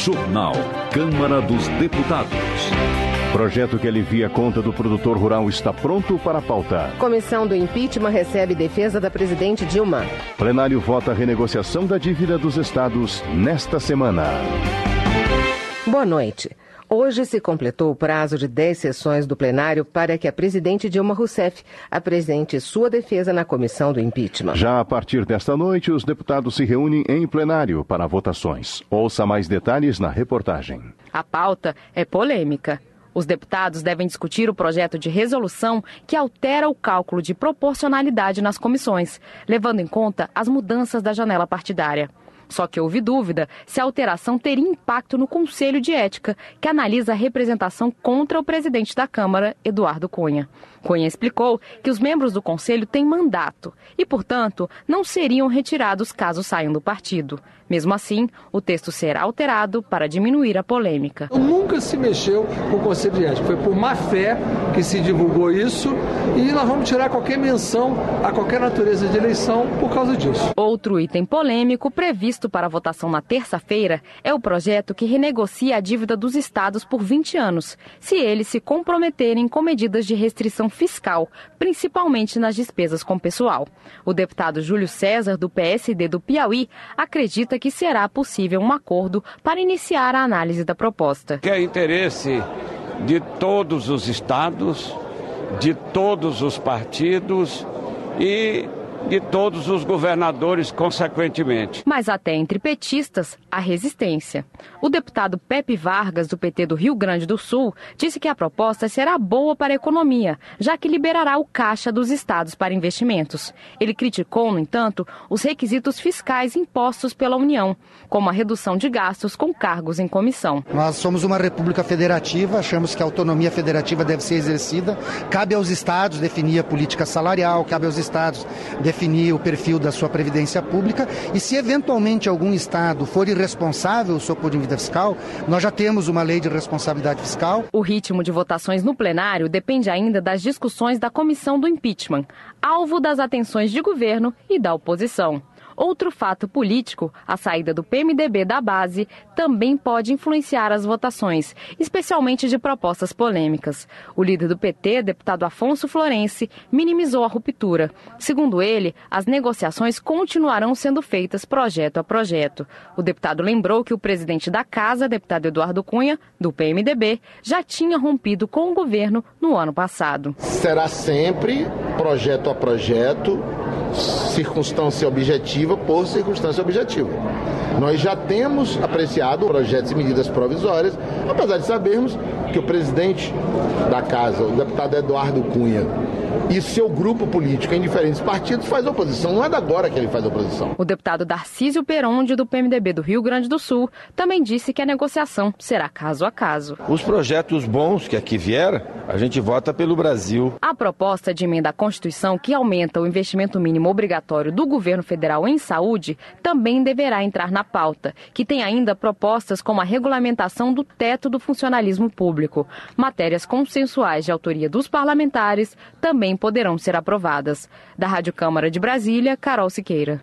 Jornal. Câmara dos Deputados. Projeto que alivia a conta do produtor rural está pronto para a pauta. Comissão do impeachment recebe defesa da presidente Dilma. Plenário vota a renegociação da dívida dos estados nesta semana. Boa noite. Hoje se completou o prazo de 10 sessões do plenário para que a presidente Dilma Rousseff apresente sua defesa na comissão do impeachment. Já a partir desta noite, os deputados se reúnem em plenário para votações. Ouça mais detalhes na reportagem. A pauta é polêmica. Os deputados devem discutir o projeto de resolução que altera o cálculo de proporcionalidade nas comissões, levando em conta as mudanças da janela partidária. Só que houve dúvida se a alteração teria impacto no Conselho de Ética, que analisa a representação contra o presidente da Câmara, Eduardo Cunha. Cunha explicou que os membros do Conselho têm mandato e, portanto, não seriam retirados caso saiam do partido. Mesmo assim, o texto será alterado para diminuir a polêmica. Nunca se mexeu com o Conselho de Ética. Foi por má fé que se divulgou isso e nós vamos tirar qualquer menção a qualquer natureza de eleição por causa disso. Outro item polêmico previsto para votação na terça-feira é o projeto que renegocia a dívida dos estados por 20 anos, se eles se comprometerem com medidas de restrição fiscal, principalmente nas despesas com pessoal. O deputado Júlio César, do PSD do Piauí, acredita que será possível um acordo para iniciar a análise da proposta. Que é interesse de todos os estados, de todos os partidos e de todos os governadores, consequentemente. Mas até entre petistas, há resistência. O deputado Pepe Vargas, do PT do Rio Grande do Sul, disse que a proposta será boa para a economia, já que liberará o caixa dos estados para investimentos. Ele criticou, no entanto, os requisitos fiscais impostos pela União, como a redução de gastos com cargos em comissão. Nós somos uma república federativa, achamos que a autonomia federativa deve ser exercida. Cabe aos estados definir a política salarial, cabe aos estados definir o perfil da sua previdência pública e se eventualmente algum estado for irresponsável sob o ponto de vista fiscal, nós já temos uma lei de responsabilidade fiscal. O ritmo de votações no plenário depende ainda das discussões da comissão do impeachment, alvo das atenções de governo e da oposição. Outro fato político, a saída do PMDB da base, também pode influenciar as votações, especialmente de propostas polêmicas. O líder do PT, deputado Afonso Florense, minimizou a ruptura. Segundo ele, as negociações continuarão sendo feitas projeto a projeto. O deputado lembrou que o presidente da Casa, deputado Eduardo Cunha, do PMDB, já tinha rompido com o governo no ano passado. Será sempre projeto a projeto, circunstância objetiva por circunstância objetiva. Nós já temos apreciado projetos e medidas provisórias, apesar de sabermos que o presidente da Casa, o deputado Eduardo Cunha, e seu grupo político em diferentes partidos faz oposição. Não é da agora que ele faz oposição. O deputado Darcísio Peronde, do PMDB do Rio Grande do Sul, também disse que a negociação será caso a caso. Os projetos bons que aqui vieram, a gente vota pelo Brasil. A proposta de emenda à Constituição que aumenta o investimento mínimo obrigatório do governo federal em saúde também deverá entrar na pauta, que tem ainda propostas como a regulamentação do teto do funcionalismo público. Matérias consensuais de autoria dos parlamentares também poderão ser aprovadas. Da Rádio Câmara de Brasília, Carol Siqueira.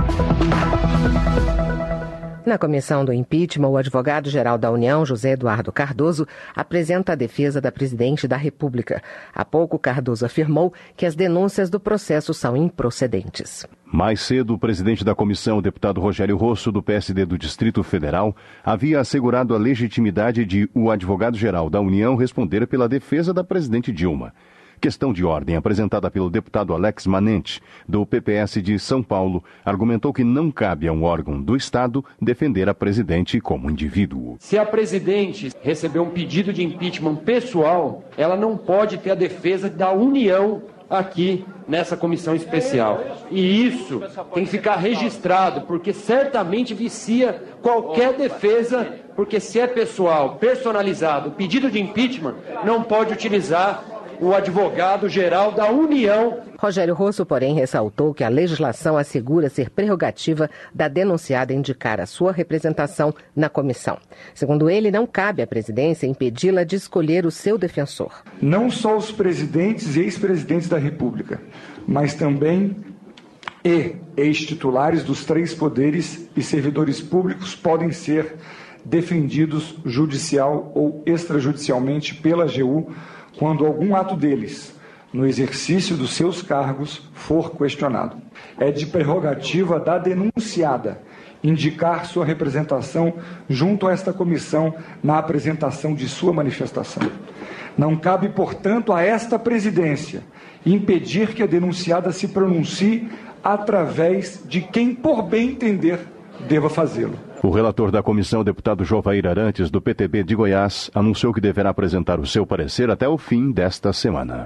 Na comissão do impeachment, o advogado-geral da União, José Eduardo Cardoso, apresenta a defesa da presidente da República. Há pouco, Cardoso afirmou que as denúncias do processo são improcedentes. Mais cedo, o presidente da comissão, o deputado Rogério Rosso, do PSD do Distrito Federal, havia assegurado a legitimidade de o advogado-geral da União responder pela defesa da presidente Dilma. Questão de ordem apresentada pelo deputado Alex Manente, do PPS de São Paulo, argumentou que não cabe a um órgão do Estado defender a presidente como indivíduo. Se a presidente receber um pedido de impeachment pessoal, ela não pode ter a defesa da União aqui nessa comissão especial. E isso tem que ficar registrado, porque certamente vicia qualquer defesa, porque se é pessoal, personalizado, pedido de impeachment, não pode utilizar o advogado-geral da União. Rogério Rosso, porém, ressaltou que a legislação assegura ser prerrogativa da denunciada indicar a sua representação na comissão. Segundo ele, não cabe à presidência impedi-la de escolher o seu defensor. Não só os presidentes e ex-presidentes da República, mas também ex-titulares dos três poderes e servidores públicos podem ser defendidos judicial ou extrajudicialmente pela AGU, quando algum ato deles, no exercício dos seus cargos, for questionado. É de prerrogativa da denunciada indicar sua representação junto a esta comissão na apresentação de sua manifestação. Não cabe, portanto, a esta presidência impedir que a denunciada se pronuncie através de quem, por bem entender, deva fazê-lo. O relator da comissão, o deputado Jovair Arantes, do PTB de Goiás, anunciou que deverá apresentar o seu parecer até o fim desta semana.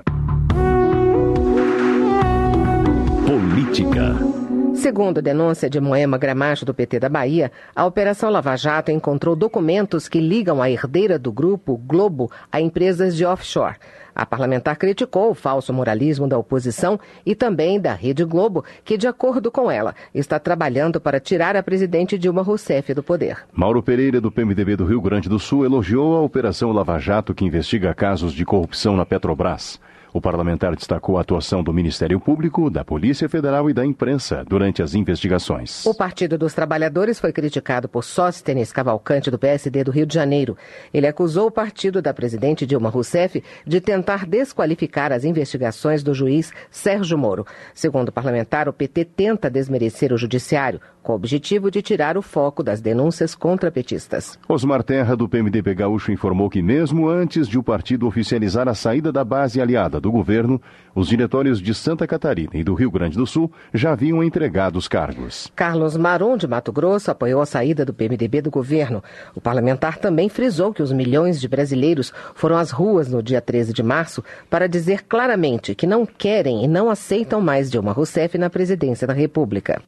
Política. Segundo denúncia de Moema Gramacho, do PT da Bahia, a Operação Lava Jato encontrou documentos que ligam a herdeira do grupo Globo a empresas de offshore. A parlamentar criticou o falso moralismo da oposição e também da Rede Globo, que, de acordo com ela, está trabalhando para tirar a presidente Dilma Rousseff do poder. Mauro Pereira, do PMDB do Rio Grande do Sul, elogiou a Operação Lava Jato, que investiga casos de corrupção na Petrobras. O parlamentar destacou a atuação do Ministério Público, da Polícia Federal e da imprensa durante as investigações. O Partido dos Trabalhadores foi criticado por Sóstenes Cavalcante, do PSD do Rio de Janeiro. Ele acusou o partido da presidente Dilma Rousseff de tentar desqualificar as investigações do juiz Sérgio Moro. Segundo o parlamentar, o PT tenta desmerecer o judiciário, com o objetivo de tirar o foco das denúncias contra petistas. Osmar Terra, do PMDB gaúcho, informou que mesmo antes de o partido oficializar a saída da base aliada do governo, os diretórios de Santa Catarina e do Rio Grande do Sul já haviam entregado os cargos. Carlos Marum, de Mato Grosso, apoiou a saída do PMDB do governo. O parlamentar também frisou que os milhões de brasileiros foram às ruas no dia 13 de março para dizer claramente que não querem e não aceitam mais Dilma Rousseff na presidência da República.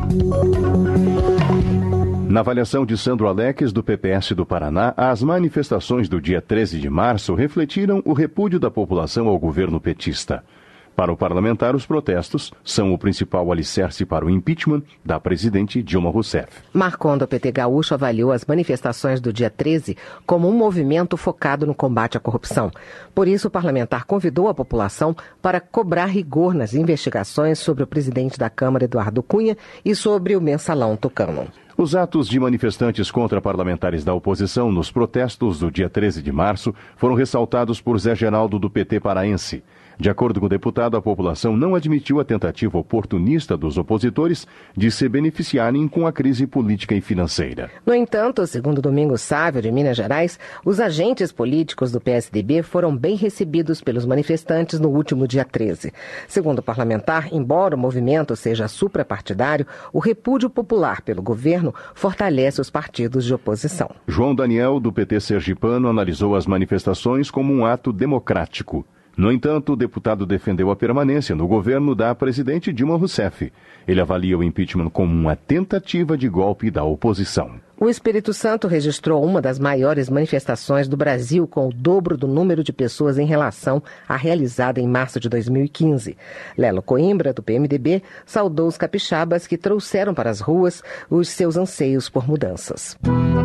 Na avaliação de Sandro Alex, do PPS do Paraná, as manifestações do dia 13 de março refletiram o repúdio da população ao governo petista. Para o parlamentar, os protestos são o principal alicerce para o impeachment da presidente Dilma Rousseff. Marcon, do PT gaúcho, avaliou as manifestações do dia 13 como um movimento focado no combate à corrupção. Por isso, o parlamentar convidou a população para cobrar rigor nas investigações sobre o presidente da Câmara, Eduardo Cunha, e sobre o mensalão tucano. Os atos de manifestantes contra parlamentares da oposição nos protestos do dia 13 de março foram ressaltados por Zé Geraldo, do PT paraense. De acordo com o deputado, a população não admitiu a tentativa oportunista dos opositores de se beneficiarem com a crise política e financeira. No entanto, segundo Domingos Sávio, de Minas Gerais, os agentes políticos do PSDB foram bem recebidos pelos manifestantes no último dia 13. Segundo o parlamentar, embora o movimento seja suprapartidário, o repúdio popular pelo governo fortalece os partidos de oposição. João Daniel, do PT sergipano, analisou as manifestações como um ato democrático. No entanto, o deputado defendeu a permanência no governo da presidente Dilma Rousseff. Ele avalia o impeachment como uma tentativa de golpe da oposição. O Espírito Santo registrou uma das maiores manifestações do Brasil, com o dobro do número de pessoas em relação à realizada em março de 2015. Lelo Coimbra, do PMDB, saudou os capixabas que trouxeram para as ruas os seus anseios por mudanças.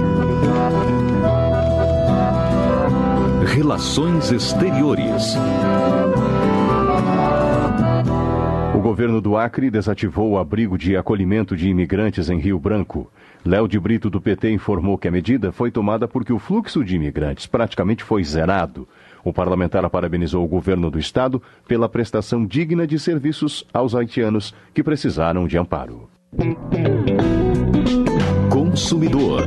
Relações Exteriores. O governo do Acre desativou o abrigo de acolhimento de imigrantes em Rio Branco. Léo de Brito, do PT, informou que a medida foi tomada porque o fluxo de imigrantes praticamente foi zerado. O parlamentar parabenizou o governo do estado pela prestação digna de serviços aos haitianos que precisaram de amparo. Consumidor.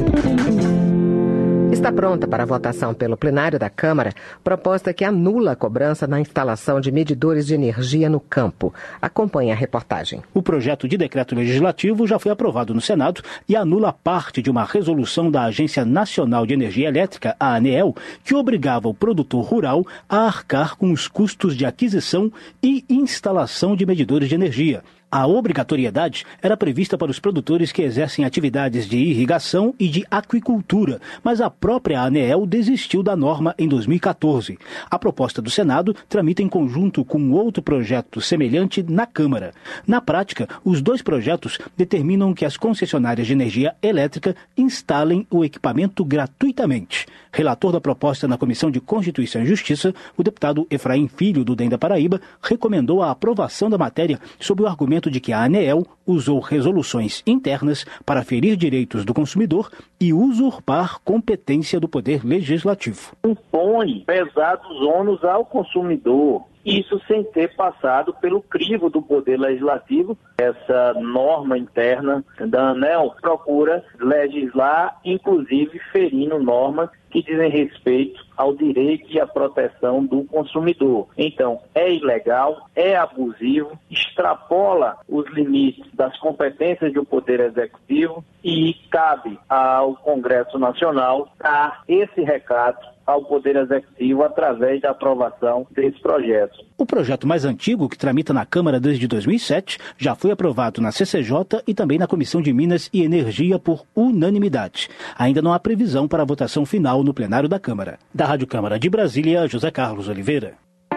Está pronta para votação pelo plenário da Câmara proposta que anula a cobrança na instalação de medidores de energia no campo. Acompanhe a reportagem. O projeto de decreto legislativo já foi aprovado no Senado e anula parte de uma resolução da Agência Nacional de Energia Elétrica, a ANEEL, que obrigava o produtor rural a arcar com os custos de aquisição e instalação de medidores de energia. A obrigatoriedade era prevista para os produtores que exercem atividades de irrigação e de aquicultura, mas a própria ANEEL desistiu da norma em 2014. A proposta do Senado tramita em conjunto com outro projeto semelhante na Câmara. Na prática, os dois projetos determinam que as concessionárias de energia elétrica instalem o equipamento gratuitamente. Relator da proposta na Comissão de Constituição e Justiça, o deputado Efraim Filho, do DEM da Paraíba, recomendou a aprovação da matéria sob o argumento argumento de que a ANEEL usou resoluções internas para ferir direitos do consumidor e usurpar competência do Poder Legislativo. Impõe pesados ônus ao consumidor, isso sem ter passado pelo crivo do Poder Legislativo. Essa norma interna da ANEEL procura legislar, inclusive ferindo normas que dizem respeito ao direito e à proteção do consumidor. Então, é ilegal, é abusivo, extrapola os limites das competências do Poder Executivo e cabe ao Congresso Nacional dar esse recado ao Poder Executivo através da aprovação desse projeto. O projeto mais antigo, que tramita na Câmara desde 2007, já foi aprovado na CCJ e também na Comissão de Minas e Energia por unanimidade. Ainda não há previsão para a votação final no plenário da Câmara. Da Rádio Câmara de Brasília, José Carlos Oliveira.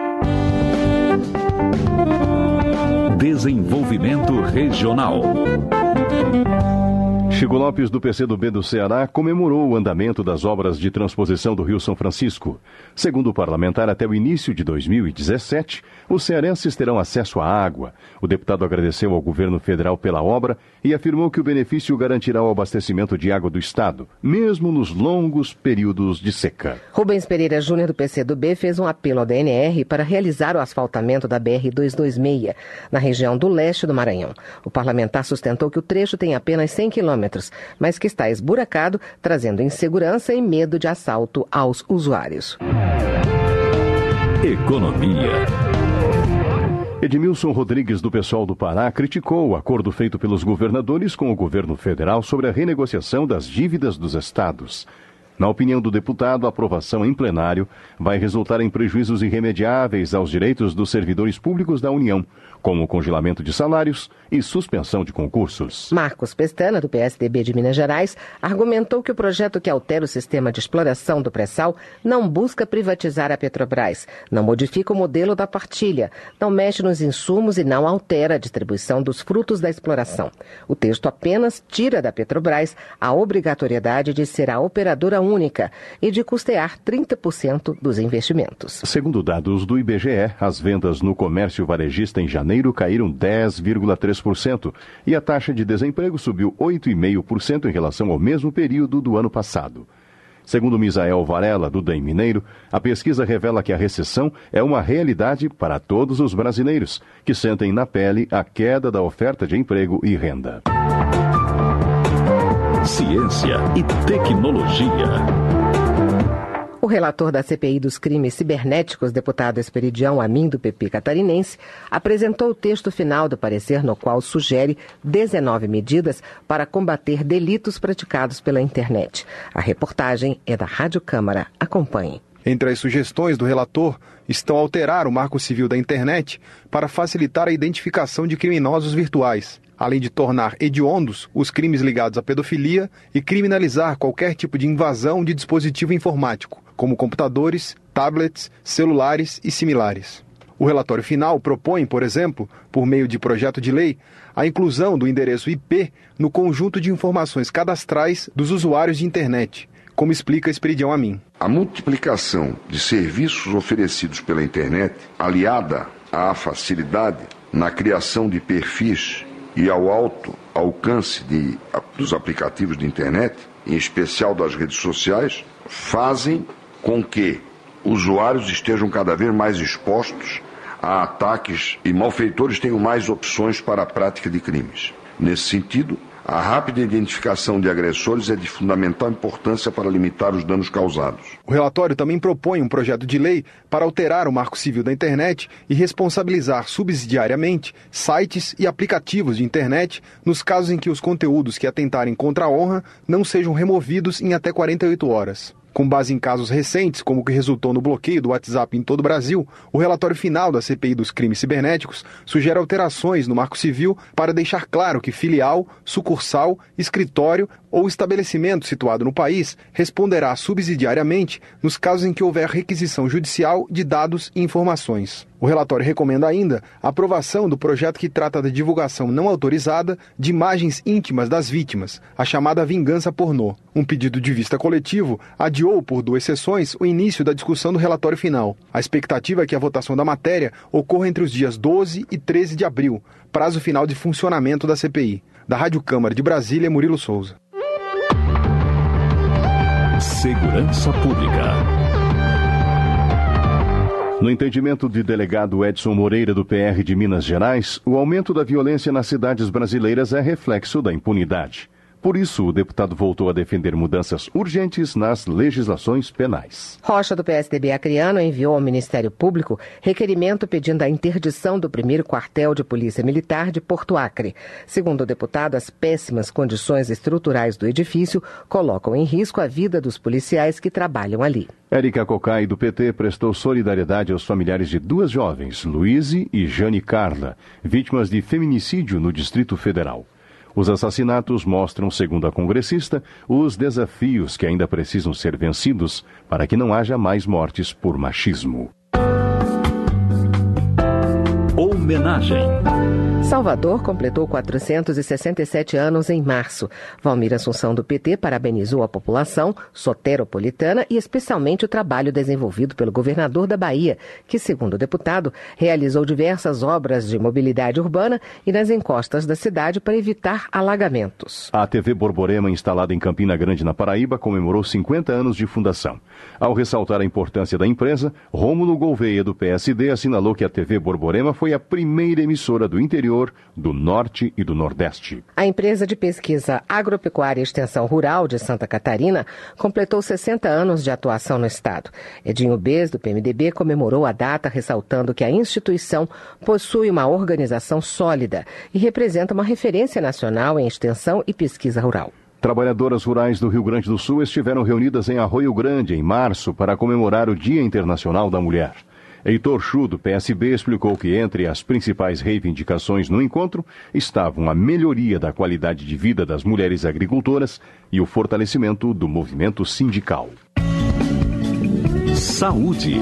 Desenvolvimento Regional. Chico Lopes, do PCdoB do Ceará, comemorou o andamento das obras de transposição do Rio São Francisco. Segundo o parlamentar, até o início de 2017, os cearenses terão acesso à água. O deputado agradeceu ao governo federal pela obra e afirmou que o benefício garantirá o abastecimento de água do Estado, mesmo nos longos períodos de seca. Rubens Pereira Júnior, do PCdoB, fez um apelo ao DNR para realizar o asfaltamento da BR-226, na região do leste do Maranhão. O parlamentar sustentou que o trecho tem apenas 100 quilômetros, mas que está esburacado, trazendo insegurança e medo de assalto aos usuários. Economia. Edmilson Rodrigues, do PSOL do Pará, criticou o acordo feito pelos governadores com o governo federal sobre a renegociação das dívidas dos estados. Na opinião do deputado, a aprovação em plenário vai resultar em prejuízos irremediáveis aos direitos dos servidores públicos da União, como o congelamento de salários e suspensão de concursos. Marcos Pestana, do PSDB de Minas Gerais, argumentou que o projeto que altera o sistema de exploração do pré-sal não busca privatizar a Petrobras, não modifica o modelo da partilha, não mexe nos insumos e não altera a distribuição dos frutos da exploração. O texto apenas tira da Petrobras a obrigatoriedade de ser a operadora única e de custear 30% dos investimentos. Segundo dados do IBGE, as vendas no comércio varejista em janeiro caíram 10,3% e a taxa de desemprego subiu 8,5% em relação ao mesmo período do ano passado. Segundo Misael Varela, do DEM Mineiro, a pesquisa revela que a recessão é uma realidade para todos os brasileiros, que sentem na pele a queda da oferta de emprego e renda. Ciência e tecnologia. O relator da CPI dos crimes cibernéticos, deputado Esperidião Amin, do PP catarinense, apresentou o texto final do parecer no qual sugere 19 medidas para combater delitos praticados pela internet. A reportagem é da Rádio Câmara. Acompanhe. Entre as sugestões do relator estão alterar o Marco Civil da Internet para facilitar a identificação de criminosos virtuais, além de tornar hediondos os crimes ligados à pedofilia e criminalizar qualquer tipo de invasão de dispositivo informático, como computadores, tablets, celulares e similares. O relatório final propõe, por exemplo, por meio de projeto de lei, a inclusão do endereço IP no conjunto de informações cadastrais dos usuários de internet, como explica Esperidião Amin. A multiplicação de serviços oferecidos pela internet, aliada à facilidade na criação de perfis e ao alto alcance dos aplicativos de internet, em especial das redes sociais, fazem com que usuários estejam cada vez mais expostos a ataques e malfeitores tenham mais opções para a prática de crimes. Nesse sentido, a rápida identificação de agressores é de fundamental importância para limitar os danos causados. O relatório também propõe um projeto de lei para alterar o Marco Civil da Internet e responsabilizar subsidiariamente sites e aplicativos de internet nos casos em que os conteúdos que atentarem contra a honra não sejam removidos em até 48 horas. Com base em casos recentes, como o que resultou no bloqueio do WhatsApp em todo o Brasil, o relatório final da CPI dos crimes cibernéticos sugere alterações no Marco Civil para deixar claro que filial, sucursal, escritório ou estabelecimento situado no país responderá subsidiariamente nos casos em que houver requisição judicial de dados e informações. O relatório recomenda ainda a aprovação do projeto que trata da divulgação não autorizada de imagens íntimas das vítimas, a chamada vingança pornô. Um pedido de vista coletivo adiou por 2 sessões o início da discussão do relatório final. A expectativa é que a votação da matéria ocorra entre os dias 12 e 13 de abril, prazo final de funcionamento da CPI. Da Rádio Câmara de Brasília, Murilo Souza. Segurança Pública. No entendimento de delegado Edson Moreira, do PR de Minas Gerais, o aumento da violência nas cidades brasileiras é reflexo da impunidade. Por isso, o deputado voltou a defender mudanças urgentes nas legislações penais. Rocha, do PSDB acreano, enviou ao Ministério Público requerimento pedindo a interdição do 1º quartel de Polícia Militar de Porto Acre. Segundo o deputado, as péssimas condições estruturais do edifício colocam em risco a vida dos policiais que trabalham ali. Érica Cocai, do PT, prestou solidariedade aos familiares de 2 jovens, Luíse e Jane Carla, vítimas de feminicídio no Distrito Federal. Os assassinatos mostram, segundo a congressista, os desafios que ainda precisam ser vencidos para que não haja mais mortes por machismo. Homenagem. Salvador completou 467 anos em março. Valmir Assunção, do PT, parabenizou a população soteropolitana e especialmente o trabalho desenvolvido pelo governador da Bahia, que, segundo o deputado, realizou diversas obras de mobilidade urbana e nas encostas da cidade para evitar alagamentos. A TV Borborema, instalada em Campina Grande, na Paraíba, comemorou 50 anos de fundação. Ao ressaltar a importância da empresa, Rômulo Gouveia, do PSD, assinalou que a TV Borborema foi a primeira emissora do interior, do Norte e do Nordeste. A empresa de pesquisa Agropecuária e Extensão Rural de Santa Catarina completou 60 anos de atuação no estado. Edinho Bez, do PMDB, comemorou a data, ressaltando que a instituição possui uma organização sólida e representa uma referência nacional em extensão e pesquisa rural. Trabalhadoras rurais do Rio Grande do Sul estiveram reunidas em Arroio Grande, em março, para comemorar o Dia Internacional da Mulher. Heitor Chu, do PSB, explicou que entre as principais reivindicações no encontro estavam a melhoria da qualidade de vida das mulheres agricultoras e o fortalecimento do movimento sindical. Saúde.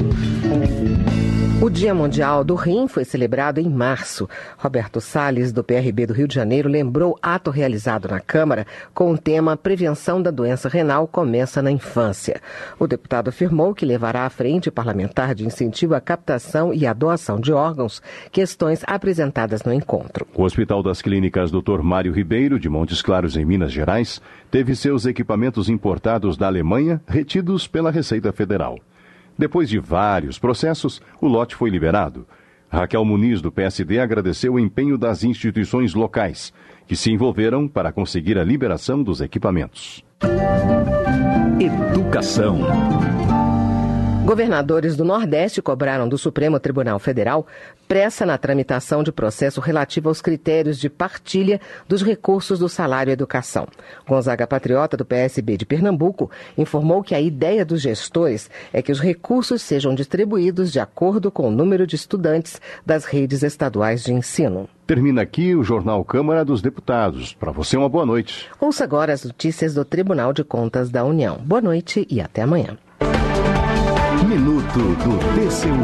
O Dia Mundial do Rim foi celebrado em março. Roberto Salles, do PRB do Rio de Janeiro, lembrou ato realizado na Câmara com o tema Prevenção da Doença Renal começa na infância. O deputado afirmou que levará à frente parlamentar de incentivo à captação e à doação de órgãos, questões apresentadas no encontro. O Hospital das Clínicas Dr. Mário Ribeiro, de Montes Claros, em Minas Gerais, teve seus equipamentos importados da Alemanha retidos pela Receita Federal. Depois de vários processos, o lote foi liberado. Raquel Muniz, do PSD, agradeceu o empenho das instituições locais, que se envolveram para conseguir a liberação dos equipamentos. Educação. Governadores do Nordeste cobraram do Supremo Tribunal Federal pressa na tramitação de processo relativo aos critérios de partilha dos recursos do salário educação. Gonzaga Patriota, do PSB de Pernambuco, informou que a ideia dos gestores é que os recursos sejam distribuídos de acordo com o número de estudantes das redes estaduais de ensino. Termina aqui o Jornal Câmara dos Deputados. Para você, uma boa noite. Ouça agora as notícias do Tribunal de Contas da União. Boa noite e até amanhã. Minuto do TCU.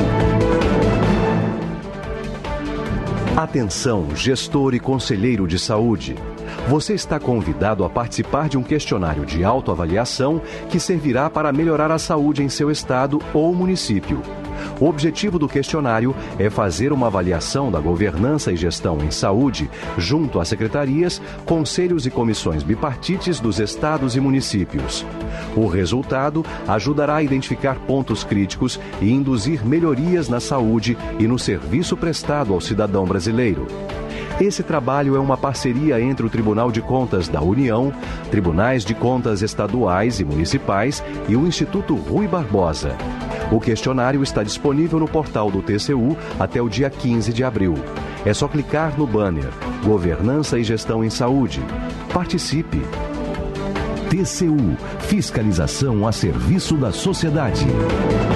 Atenção, gestor e conselheiro de saúde. Você está convidado a participar de um questionário de autoavaliação que servirá para melhorar a saúde em seu estado ou município. O objetivo do questionário é fazer uma avaliação da governança e gestão em saúde junto às secretarias, conselhos e comissões bipartites dos estados e municípios. O resultado ajudará a identificar pontos críticos e induzir melhorias na saúde e no serviço prestado ao cidadão brasileiro. Esse trabalho é uma parceria entre o Tribunal de Contas da União, Tribunais de Contas estaduais e municipais e o Instituto Rui Barbosa. O questionário está disponível no portal do TCU até o dia 15 de abril. É só clicar no banner Governança e Gestão em Saúde. Participe! TCU, fiscalização a serviço da sociedade.